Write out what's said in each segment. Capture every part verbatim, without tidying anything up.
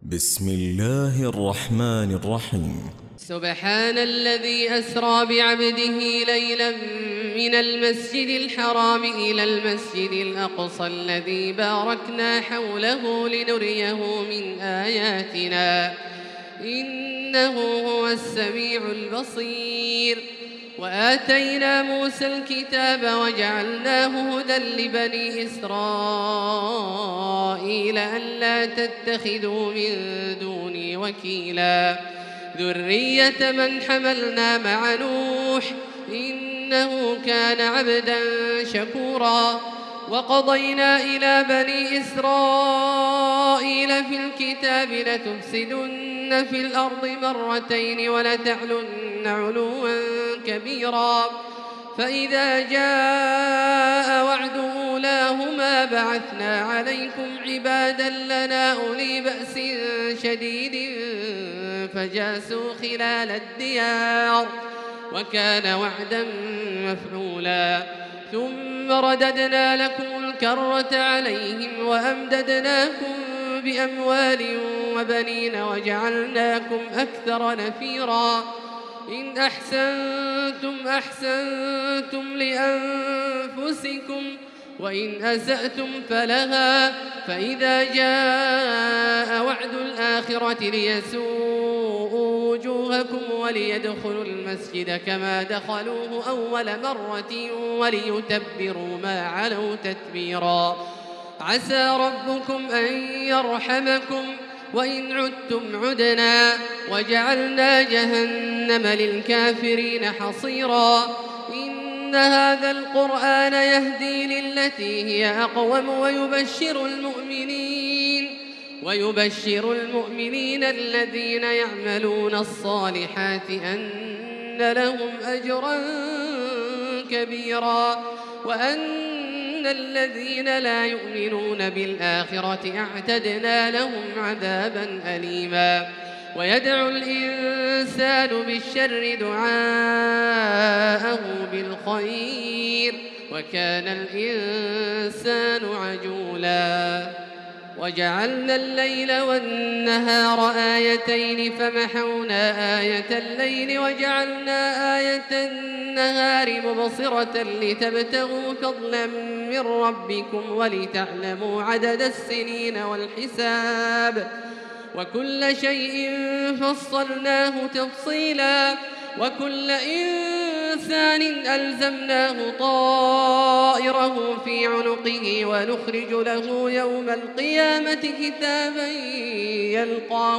بسم الله الرحمن الرحيم. سبحان الذي أسرى بعبده ليلا من المسجد الحرام إلى المسجد الأقصى الذي باركنا حوله لنريه من آياتنا إنه هو السميع البصير. وآتينا موسى الكتاب وجعلناه هدى لبني إسرائيل ألا تتخذوا من دوني وكيلا ذرية من حملنا مع نوح إنه كان عبدا شكورا. وقضينا إلى بني إسرائيل في الكتاب لتفسدن في الأرض مرتين ولتعلن علوا كبيرا فإذا جاء وعد أولاهما بعثنا عليكم عبادا لنا أولي بأس شديد فجاسوا خلال الديار وكان وعدا مفعولا. ثم رددنا لكم الكرة عليهم وأمددناكم بأموال وبنين وجعلناكم أكثر نفيرا. إن أحسنتم أحسنتم لأنفسكم وإن أسأتم فلها فإذا جاء وعد الآخرة ليسوءوا وجوهكم وليدخلوا المسجد كما دخلوه أول مرة وليتبروا ما علوا تتبيرا. عسى ربكم أن يرحمكم وإن عدتم عدنا وجعلنا جهنم للكافرين حصيرا. إن هذا القرآن يهدي للتي هي أقوم ويبشر المؤمنين ويبشر المؤمنين الذين يعملون الصالحات أن لهم أجرا كبيرا وأن الذين لا يؤمنون بالآخرة أعتدنا لهم عذابا أليما. ويدعو الإنسان بالشر دعاءه بالخير وكان الإنسان عجولا. وجعلنا الليل والنهار آيتين فمحونا آية الليل وجعلنا آية النهار مبصرة لتبتغوا فضلا من ربكم ولتعلموا عدد السنين والحساب وكل شيء فصلناه تفصيلا. وكل إنسان ألزمناه طائره في عنقه ونخرج له يوم القيامة كتابا يلقاه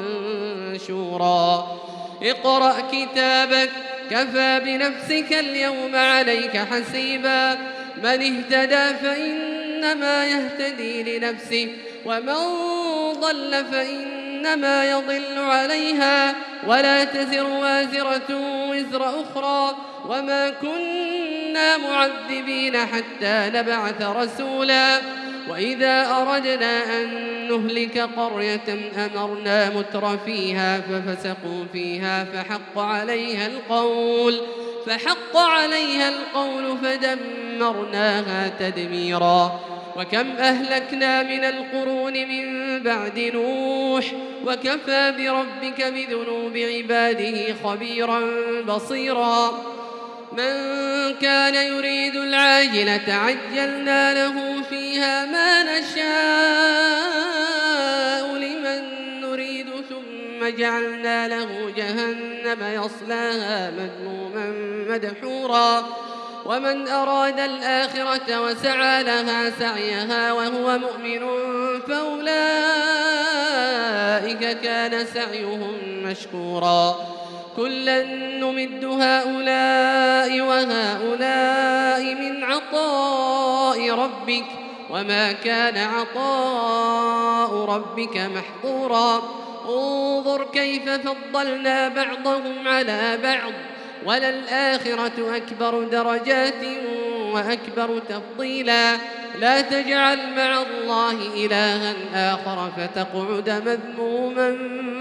منشورا. اقرأ كتابك كفى بنفسك اليوم عليك حسيبا. من اهتدى فإنما يهتدي لنفسه ومن ضل فإنما يضل عليها ولا تزر وازرة وزر أخرى وما كنا معذبين حتى نبعث رسولا. وإذا أردنا أن نهلك قرية أمرنا متر فيها ففسقوا فيها فحق عليها القول فحق عليها القول فدمرناها تدميرا. وكم أهلكنا من القرون من بعد نوح وكفى بربك بذنوب عباده خبيرا بصيرا. من كان يريد العاجلة عجلنا له فيها ما نشاء لمن نريد ثم جعلنا له جهنم يصلاها مذموما مدحورا. ومن أراد الآخرة وسعى لها سعيها وهو مؤمن فأولئك كان سعيهم مشكورا. كلا نمد هؤلاء وهؤلاء من عطاء ربك وما كان عطاء ربك محظورا. انظر كيف فضلنا بعضهم على بعض وللآخرة أكبر درجات وأكبر تفضيلا. لا تجعل مع الله إلها آخر فتقعد مذموما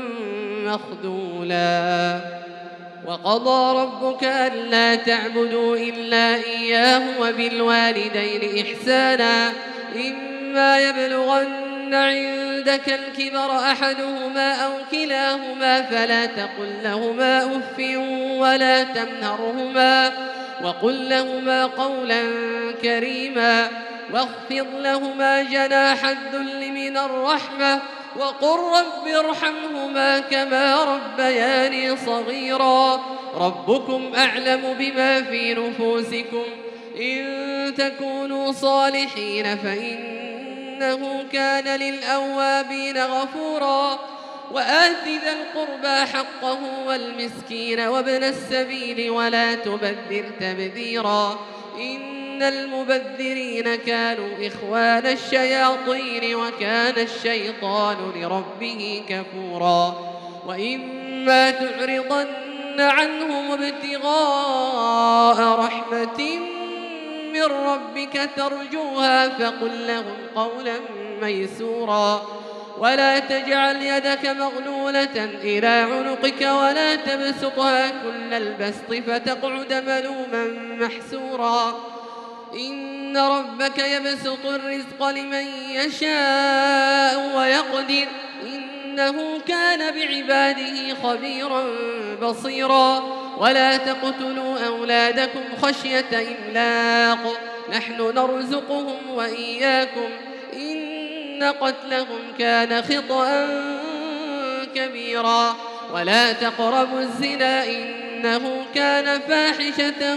مخذولا. وقضى ربك ألا تعبدوا إلا إياه وبالوالدين إحسانا إما يبلغن عندك الكبر أحدهما أو كلاهما فلا تقل لهما أف ولا تنهرهما وقل لهما قولا كريما واخفض لهما جناح الذل من الرحمة وقل رب ارحمهما كما ربياني صغيرا ربكم أعلم بما في نفوسكم إن تكونوا صالحين فإنه كان للأوابين غفورا وآت ذا القربى حقه والمسكين وابن السبيل ولا تبذر تبذيرا إن المبذرين كانوا إخوان الشياطين وكان الشيطان لربه كفورا وإما تعرضن عنهم ابتغاء رحمة من ربك ترجوها فقل لهم قولا ميسورا ولا تجعل يدك مغلولة إلى عنقك ولا تبسطها كل البسط فتقعد ملوما محسورا إن ربك يبسط الرزق لمن يشاء ويقدر إنه كان بعباده خبيرا بصيرا ولا تقتلوا أولادكم خشية إملاق نحن نرزقهم وإياكم إن قتلهم كان خطأ كبيرا ولا تقربوا الزنا إنه كان فاحشة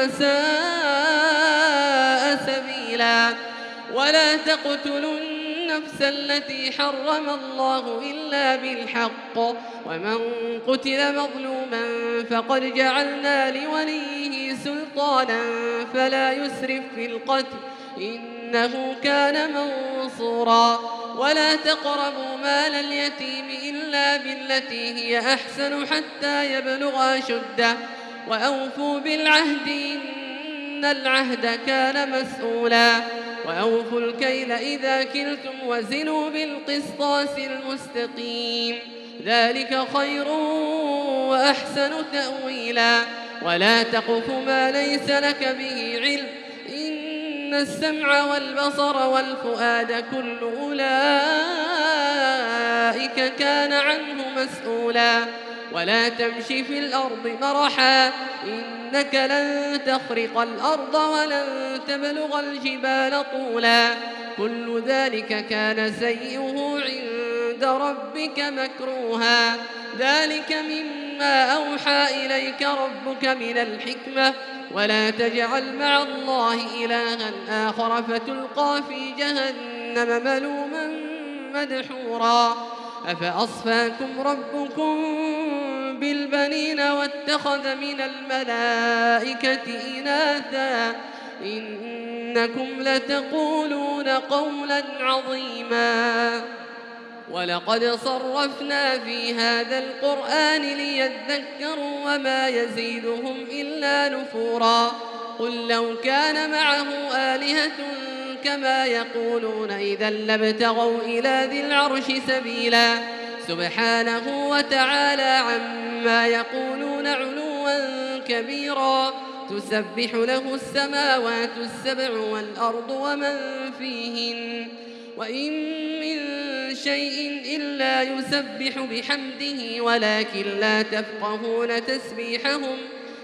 وساء سبيلا ولا تقتلوا النفس التي حرم الله إلا بالحق ومن قتل مظلوما فقد جعلنا لوليه سلطانا فلا يسرف في القتل إنه كان منصورا ولا تقربوا مال اليتيم إلا بالتي هي أحسن حتى يبلغ أشده وأوفوا بالعهد إن العهد كان مسؤولا وأوفوا الكيل إذا كلتم وزنوا بالقسطاس المستقيم ذلك خير وأحسن تأويلا ولا تقف ما ليس لك به علم إن السمع والبصر والفؤاد كل أولئك كان عنه مسؤولا ولا تمش في الأرض مرحا إنك لن تخرق الأرض ولن تبلغ الجبال طولا كل ذلك كان سيئه عند ربك مكروها ذلك مما أوحى إليك ربك من الحكمة ولا تجعل مع الله إلها آخر فتلقى في جهنم ملوما مدحورا أفأصفاكم ربكم بالبنين واتخذ من الملائكة إناثا إنكم لتقولون قولا عظيما ولقد صرفنا في هذا القرآن ليذكروا وما يزيدهم إلا نفورا قل لو كان معه آلهة كما يقولون إذا لابتغوا إلى ذي العرش سبيلا سبحانه وتعالى عما يقولون علوا كبيرا تسبح له السماوات السبع والأرض ومن فيهن وإن من شيء إلا يسبح بحمده ولكن لا تفقهون تسبيحهم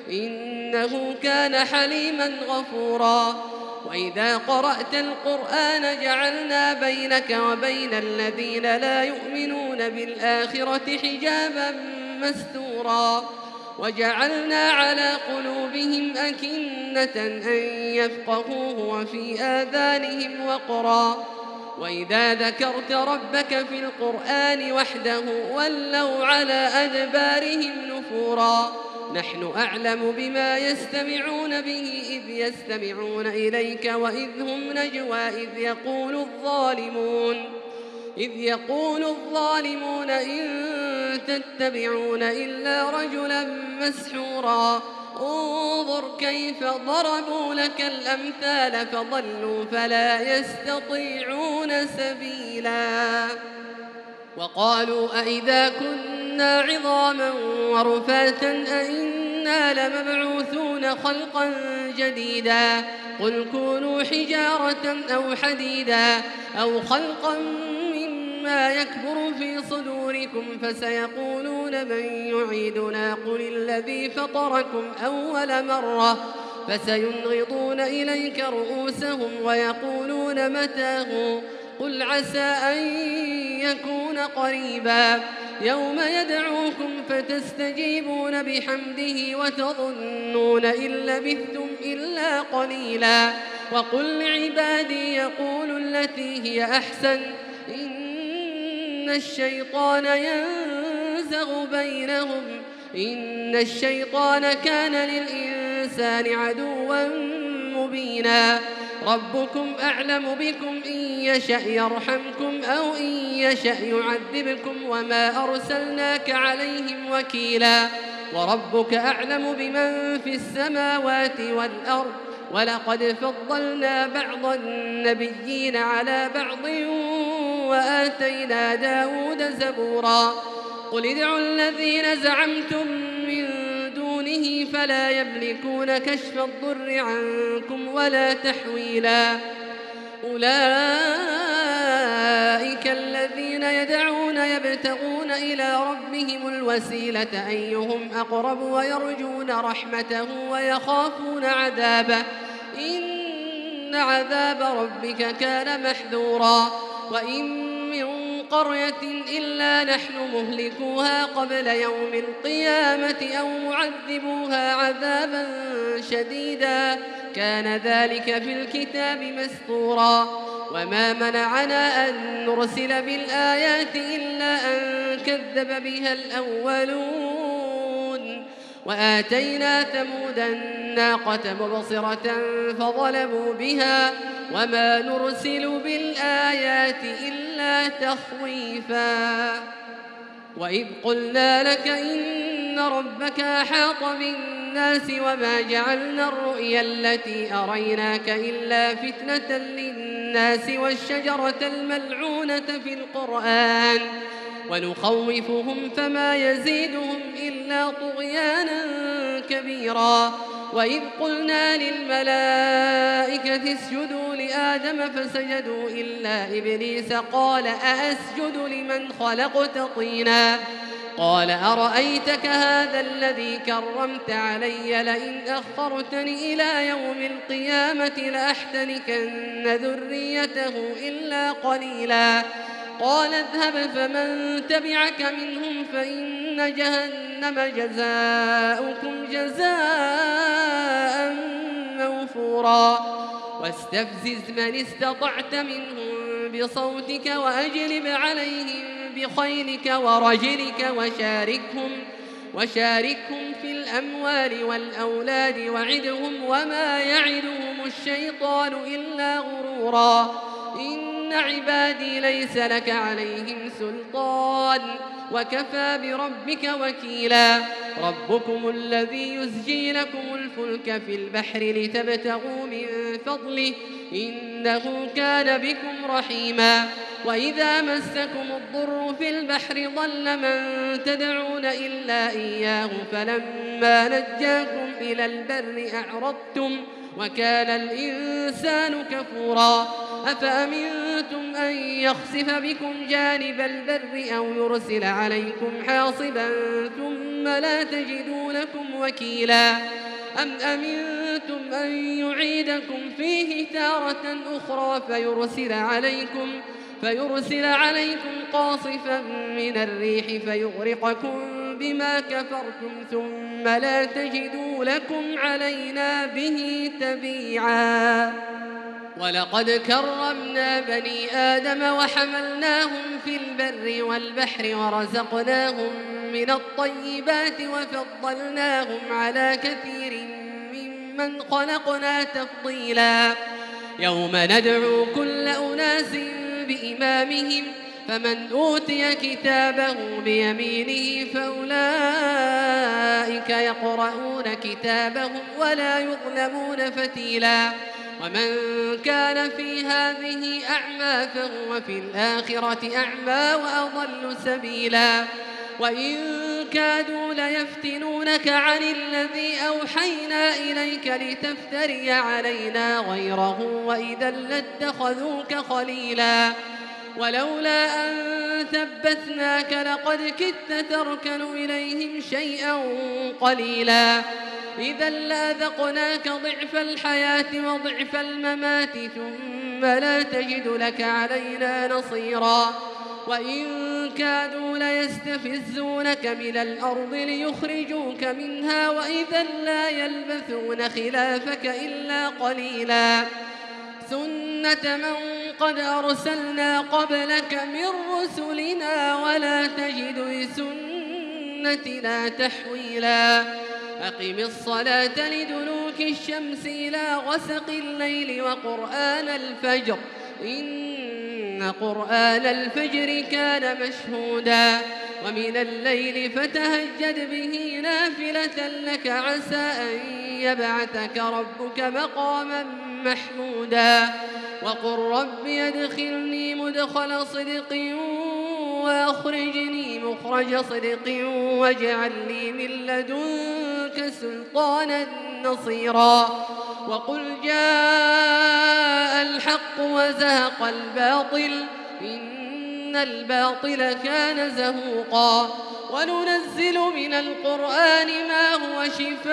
إنه كان حليما غفورا وإذا قرأت القرآن جعلنا بينك وبين الذين لا يؤمنون بالآخرة حجابا مستورا وجعلنا على قلوبهم أكنة أن يفقهوه وفي آذانهم وقرا وإذا ذكرت ربك في القرآن وحده ولوا على أدبارهم نفورا نحن أعلم بما يستمعون به إذ يستمعون إليك وإذ هم نجوى إذ يقول الظالمون إذ يقول الظالمون إن تتبعون إلا رجلا مسحورا انظر كيف ضربوا لك الأمثال فضلوا فلا يستطيعون سبيلا وقالوا أئذا كنا عظاما ورفاتا أئنا لمبعوثون خلقا جديدا قل كونوا حجارة أو حديدا أو خلقا ما يكبر في صدوركم فسيقولون من يعيدنا قل الذي فطركم أول مرة فسينغضون إليك رؤوسهم ويقولون متاه قل عسى أن يكون قريبا يوم يدعوكم فتستجيبون بحمده وتظنون إن لبثتم إلا قليلا وقل لعبادي يقولوا التي هي أحسن إن الشيطان ينزغ بينهم إن الشيطان كان للإنسان عدوا مبينا ربكم أعلم بكم إن يشأ يرحمكم أو إن يشأ يعذبكم وما أرسلناك عليهم وكيلا وربك أعلم بمن في السماوات والأرض ولقد فضلنا بعض النبيين على بعض وآتينا داود زبورا قل ادعوا الذين زعمتم من دونه فلا يملكون كشف الضر عنكم ولا تحويلا أولئك الذين يدعون يبتغون إلى ربهم الوسيلة أيهم أقرب ويرجون رحمته ويخافون عذابه إن عذاب ربك كان محذورا وإن من قرية إلا نحن مهلكوها قبل يوم القيامة أو معذبوها عذابا شديدا كان ذلك في الكتاب مسطورا وما منعنا أن نرسل بالآيات إلا أن كذب بها الأولون وآتينا ثمود الناقة مبصرة فظلموا بها وما نرسل بالآيات إلا تخويفا وإذ قلنا لك إن ربك أحاط بالناس وما جعلنا الرؤيا التي أريناك إلا فتنة للناس والشجرة الملعونة في القرآن ونخوفهم فما يزيدهم إلا طغيانا كبيرا وإذ قلنا للملائكة اسجدوا لآدم فسجدوا إلا إبليس قال أأسجد لمن خلقت طينا قال أرأيتك هذا الذي كرمت علي لئن أخرتني إلى يوم القيامة لأحتنكن ذريته إلا قليلا قال اذهب فمن تبعك منهم فإن جهنم جزاؤكم جزاء موفورا واستفزز من استطعت منهم بصوتك وأجلب عليهم بخيلك ورجلك وشاركهم وشاركهم في الأموال والأولاد وعدهم وما يعدهم الشيطان إلا غرورا إن عبادي ليس لك عليهم سلطان وكفى بربك وكيلا ربكم الذي يزجي لكم الفلك في البحر لتبتغوا من فضله إنه كان بكم رحيما وإذا مسكم الضر في البحر ضل من تدعون إلا إياه فلما نجاكم إلى البر أعرضتم وكان الإنسان كفورا أفأمنتم أن يخسف بكم جانب البر أو يرسل عليكم حاصبا ثم لا تجدوا لكم وكيلا أم أمنتم أن يعيدكم فيه تارة أخرى فيرسل عليكم فيرسل عليكم قاصفا من الريح فيغرقكم بما كفرتم ثم لا تجدوا لكم علينا به تبيعا ولقد كرمنا بني آدم وحملناهم في البر والبحر ورزقناهم من الطيبات وفضلناهم على كثير ممن خلقنا تفضيلا يوم ندعو كل أناس بإمامهم فمن أوتي كتابه بيمينه فأولئك يقرؤون كتابهم ولا يظلمون فتيلا ومن كان في هذه أعمى فهو في الآخرة أعمى وأضل سبيلا وإن كادوا ليفتنونك عن الذي أوحينا إليك لتفتري علينا غيره وإذا لاتخذوك خليلا ولولا أن ثبتناك لقد كدت تركن إليهم شيئا قليلا إذا لأذقناك ضعف الحياة وضعف الممات ثم لا تجد لك علينا نصيرا وإن كادوا ليستفزونك من الأرض ليخرجوك منها وإذا لا يلبثون خلافك إلا قليلا سنة من قد أرسلنا قبلك من رسلنا ولا تجد لسنتنا تحويلا أقم الصلاة لدلوك الشمس إلى غسق الليل وقرآن الفجر إن قرآن الفجر كان مشهودا ومن الليل فتهجد به نافلة لك عسى أن يبعثك ربك مقاما محمودا وقل رب يدخلني مدخل صدق وأخرجني مخرج صدق واجعل لي من لدنك سلطانا نصيرا وقل جاء الحق وزهق الباطل إن الباطل كان زهوقا وننزل من القرآن ما هو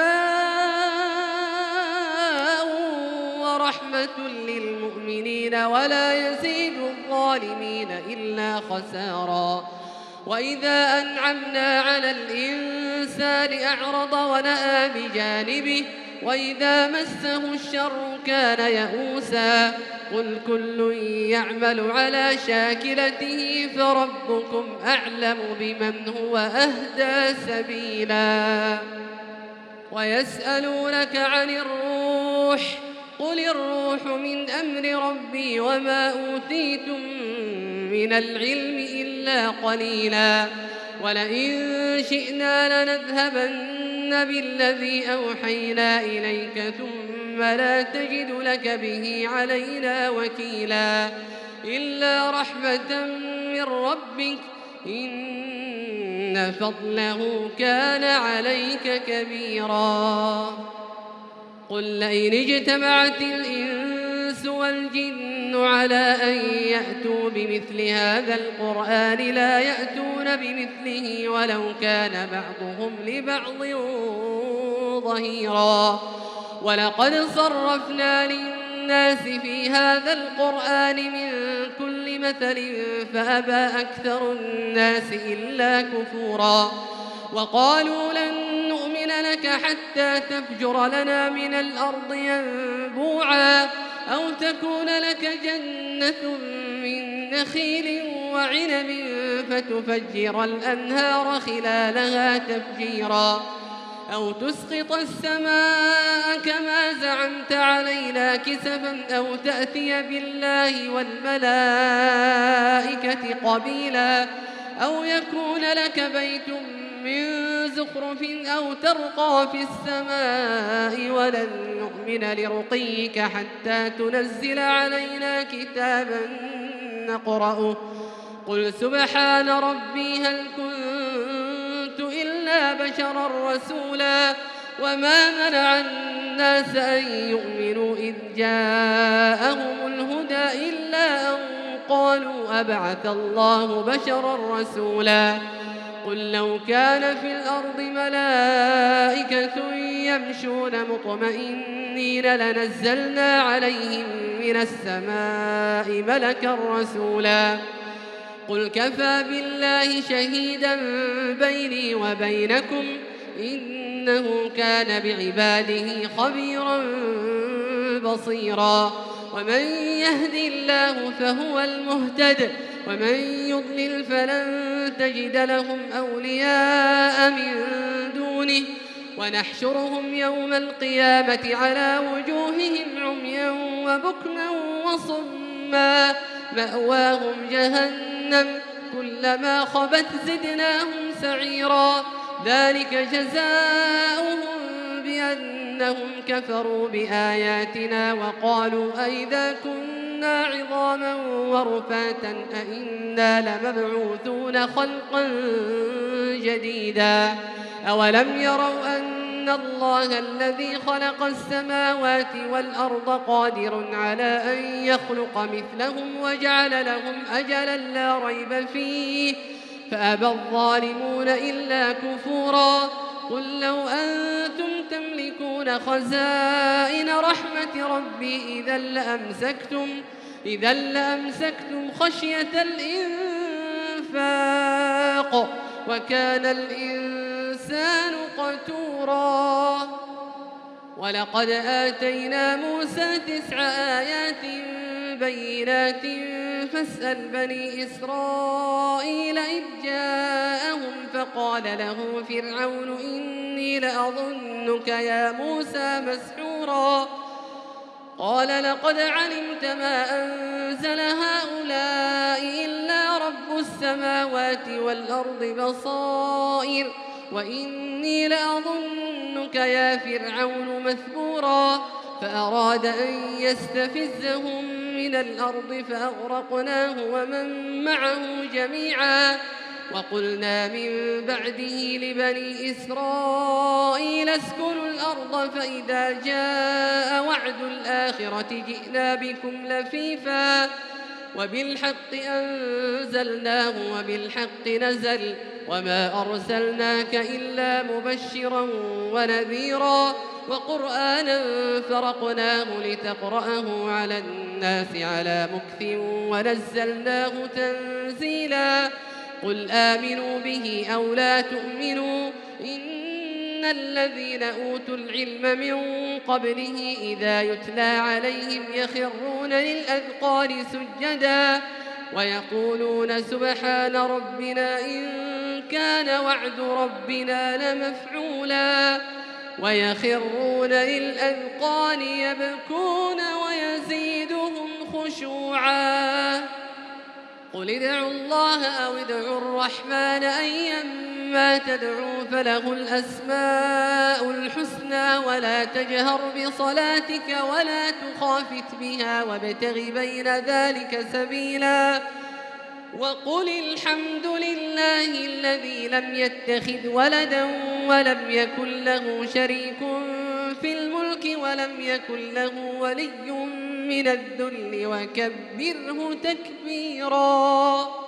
شفاء ورحمة للمؤمنين ولا يزيد الظالمين إلا خسارا وإذا أنعمنا على الإنسان أعرض ونأى بجانبه وإذا مسه الشر كان يئوسا قل كل يعمل على شاكلته فربكم أعلم بمن هو أهدى سبيلا ويسألونك عن الروح قل الروح من أمر ربي وما أوتيتم من العلم إلا قليلا ولئن شئنا لنذهبن بالذي أوحينا إليك ثم لا تجد لك به علينا وكيلا إلا رحمة من ربك إن فضله كان عليك كبيرا قل لئن اجتمعت الإنس والجن على أن يأتوا بمثل هذا القرآن لا يأتون بمثله ولو كان بعضهم لبعض ظهيرا ولقد صرفنا للناس في هذا القرآن من كل مثل فأبى أكثر الناس إلا كفورا وقالوا لن نؤمن لك حتى تفجر لنا من الأرض ينبوعا أو تكون لك جنة من نخيل وعنب فتفجر الأنهار خلالها تفجيرا أو تسقط السماء كما زعمت علينا كسفا أو تأتي بالله والملائكة قبيلا أو يكون لك بيت من زخرف أو ترقى في السماء ولن نؤمن لرقيك حتى تنزل علينا كتابا نقرأه قل سبحان ربي هل كنت إلا بشرا رسولا وما منع الناس أن يؤمنوا إذ جاءهم الهدى إلا أن قالوا أبعث الله بشرا رسولا قل لو كان في الأرض ملائكة يمشون مطمئنين لنزلنا عليهم من السماء ملكا رسولا قل كفى بالله شهيدا بيني وبينكم إنه كان بعباده خبيرا بصيرا ومن يهد الله فهو المهتد ومن يضلل فلن تجد لهم أولياء من دونه ونحشرهم يوم القيامة على وجوههم عميا وبكما وصما مأواهم جهنم كلما خبت زدناهم سعيرا ذلك جزاؤهم بأنهم كفروا بآياتنا وقالوا أئذا كنا عظاما ورفاتا أئنا لمبعوثون خلقا جديدا أولم يروا أن إن الله الذي خلق السماوات والأرض قادر على أن يخلق مثلهم وجعل لهم أجلا لا ريب فيه فأبى الظالمون إلا كفورا. قل لو أنتم تملكون خزائن رحمة ربي إذا لأمسكتم, إذا لأمسكتم خشية الإنفاق وكان الإنسان قتورا. ولقد آتينا موسى تسع آيات بينات فاسأل بني إسرائيل إذ جاءهم فقال له فرعون إني لأظنك يا موسى مسحورا. قال لقد علمت ما أنزل هؤلاء إلا رب السماوات والأرض بصائر وإني لأظنك يا فرعون مثبورا. فأراد أن يستفزهم من الأرض فأغرقناه ومن معه جميعا. وقلنا من بعده لبني إسرائيل اسكنوا الأرض فإذا جاء وعد الآخرة جئنا بكم لفيفا وبالحق أنزلناه وبالحق نزل وما أرسلناك إلا مبشرا ونذيرا وقرآنا فرقناه لتقرأه على الناس على مكث ونزلناه تنزيلا. قل آمنوا به أو لا تؤمنوا إن الذين أوتوا العلم من قبله إذا يتلى عليهم يخرون للأذقان سجدا ويقولون سبحان ربنا إن كان وعد ربنا لمفعولا ويخرون للأذقان يبكون ويزيدهم خشوعا. قل ادعوا الله أو ادعوا الرحمن أيما تدعوا فله الأسماء الحسنى ولا تجهر بصلاتك ولا تخافت بها وابتغ بين ذلك سبيلا. وقل الحمد لله الذي لم يتخذ ولدا ولم يكن له شريك في الملك ولم يكن له ولي من الذل وكبره تكبيرا.